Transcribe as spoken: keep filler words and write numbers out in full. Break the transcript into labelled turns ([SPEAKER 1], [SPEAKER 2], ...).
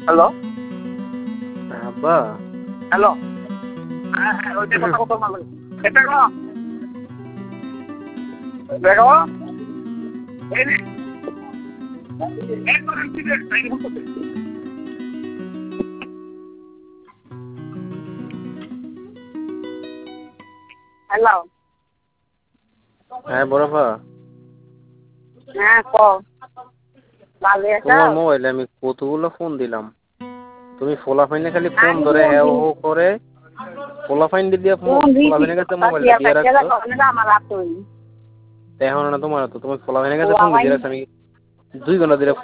[SPEAKER 1] hello
[SPEAKER 2] আব্বা
[SPEAKER 1] hello হ্যাঁ হ্যাঁ ওই যে কথা কথা বলো এটা গো দেখো এই নে একবার আমি দিলে তাই হচ্ছে হ্যালো
[SPEAKER 2] হ্যাঁ বড়পা
[SPEAKER 1] হ্যাঁ ক ভালো আছো
[SPEAKER 2] তোমার মোবাইলে আমি কতগুলো ফোন দিলাম তুমি ফোলাফাইনে খালি ফোন
[SPEAKER 1] আমি
[SPEAKER 2] ধরে
[SPEAKER 1] ফোন
[SPEAKER 2] হ্যাঁ
[SPEAKER 1] দিই
[SPEAKER 2] হো করে ফোলাফাইন দিয়ে
[SPEAKER 1] ফোন দিছি
[SPEAKER 2] ফোলাফাইনের কাছে
[SPEAKER 1] কথা
[SPEAKER 2] মোবাইলটা
[SPEAKER 1] দিয়া
[SPEAKER 2] দিয়ে
[SPEAKER 1] কাছে
[SPEAKER 2] রাখছো
[SPEAKER 1] কখনো আমার আপনি
[SPEAKER 2] এখন না তোমার তো তুমি ফোলাফাইনের কাছে
[SPEAKER 1] ও
[SPEAKER 2] ফোন
[SPEAKER 1] আমায়
[SPEAKER 2] দিয়ে রাখছো আমি দুই ঘন্টা ধরে